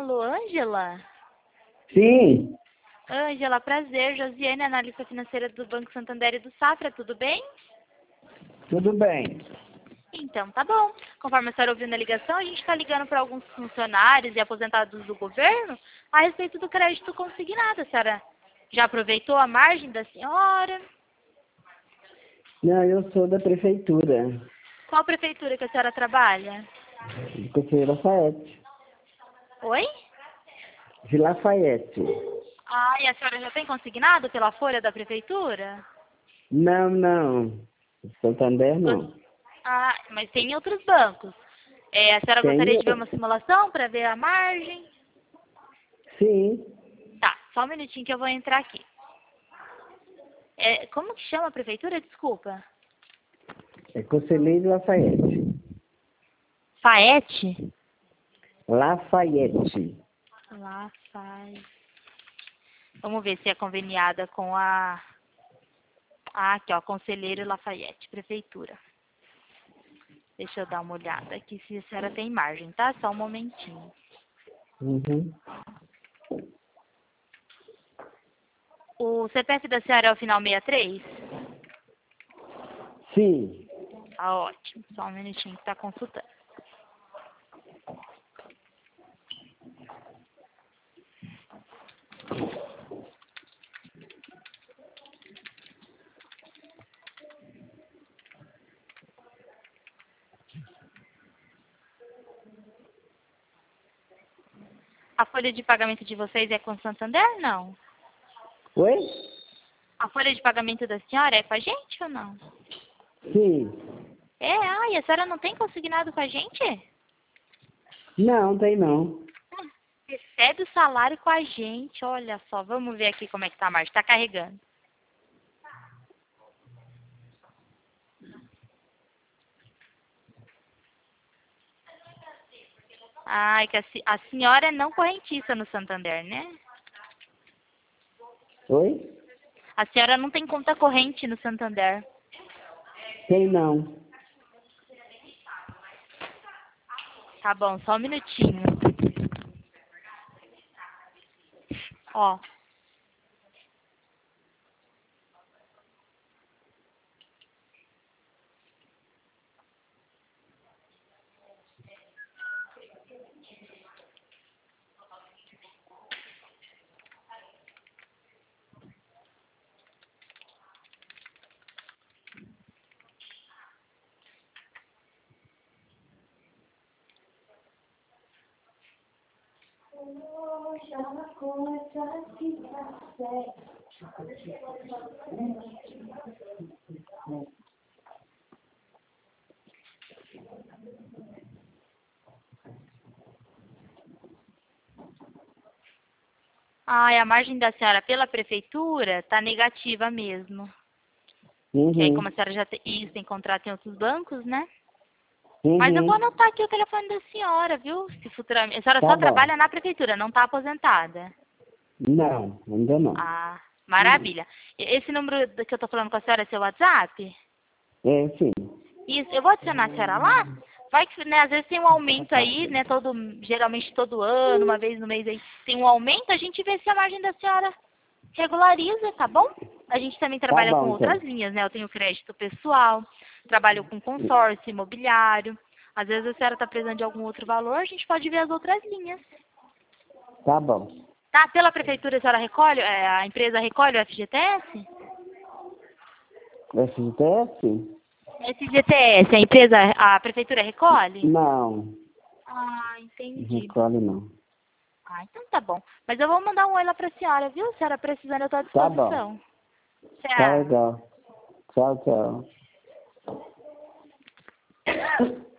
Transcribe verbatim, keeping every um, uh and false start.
Alô, Ângela? Sim, Ângela, prazer. Josiane, analista financeira do Banco Santander e do Safra, tudo bem? tudo bem. Então, tá bom. Conforme a senhora ouviu na ligação, a gente está ligando para alguns funcionários e aposentados do governo a respeito do crédito consignado. A senhora já aproveitou a margem da senhora? Não, eu sou da prefeitura, Qual prefeitura que a senhora trabalha? de Conselheiro Lafayette. Oi? De Lafayette. Ah, e a senhora já tem consignado pela folha da prefeitura? Não, não. Santander, não. Ah, mas tem em outros bancos. É, a senhora Tem? gostaria de ver uma simulação para ver a margem? Sim. Tá, só um minutinho que eu vou entrar aqui. É, como que chama a prefeitura? Desculpa. É Conselheiro Lafayette. Faete? Lafayette. Lá faz. Vamos ver se é conveniada com a. Ah, aqui, ó, Conselheiro Lafayette, prefeitura. Deixa eu dar uma olhada aqui se a senhora tem margem, tá? Só um momentinho. Uhum. O C P F da senhora é o final sessenta e três? Sim. Tá ótimo. Só um minutinho que tá consultando. A folha de pagamento de vocês é com Santander? Não. Oi? A folha de pagamento da senhora é com a gente ou não? Sim. É, ai, a senhora não tem consignado com a gente? Não, tem não. Ah, recebe o salário com a gente, olha só. Vamos ver aqui como é que tá a margem. Tá carregando. Ai, que a, se- a senhora é não correntista no Santander, né? Oi? A senhora não tem conta corrente no Santander. Tem não. Tá bom, só um minutinho. Ó. Ai, a margem da senhora pela prefeitura tá negativa mesmo. Que aí, como a Uhum. senhora já tem, isso, tem contrato em outros bancos, né? Mas eu vou Uhum. anotar aqui o telefone da senhora, viu? Se futuramente. A senhora Tá só bom. trabalha na prefeitura, não tá aposentada. Não, ainda não. Ah, maravilha. E- Esse número que eu tô falando com a senhora é seu WhatsApp? É, sim. Isso, eu vou adicionar a senhora lá. Vai que, né, às vezes tem um aumento aí, né, todo, geralmente todo ano, uma vez no mês aí, tem um aumento, a gente vê se a margem da senhora regulariza, tá bom? A gente também Tá trabalha com bom, outras então. linhas, né? Eu tenho crédito pessoal, trabalho com consórcio imobiliário. Às vezes a senhora está precisando de algum outro valor, a gente pode ver as outras linhas. Tá bom. Tá? Pela prefeitura a senhora recolhe, é, a empresa recolhe o F G T S? F G T S? F G T S, a empresa, a prefeitura recolhe? Não, Ah, não entendi. recolhe não. Ah, então tá bom. Mas eu vou mandar um oi lá pra senhora, viu? Se a senhora precisando, eu tô à Tá bom. disposição. Tá Tchau. legal. Tchau, tchau.